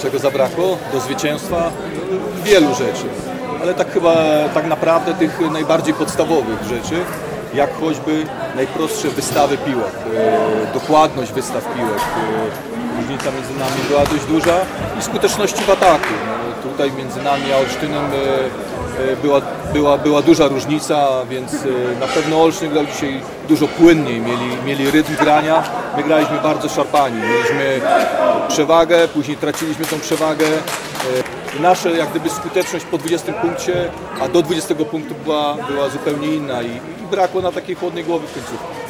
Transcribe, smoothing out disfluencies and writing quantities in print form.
Czego zabrakło do zwycięstwa? Wielu rzeczy, ale tak naprawdę tych najbardziej podstawowych rzeczy, jak choćby najprostsze wystawy piłek, dokładność wystaw piłek. Różnica między nami była dość duża i skuteczności w ataku. No, tutaj między nami a Olsztynem była duża różnica, więc na pewno Olsztyn grał dzisiaj dużo płynniej, mieli rytm grania. My graliśmy bardzo szarpani, mieliśmy przewagę, później traciliśmy tą przewagę. Nasza jak gdyby skuteczność po 20 punkcie, a do 20 punktu była zupełnie inna i brakło na takiej chłodnej głowy w końcówce.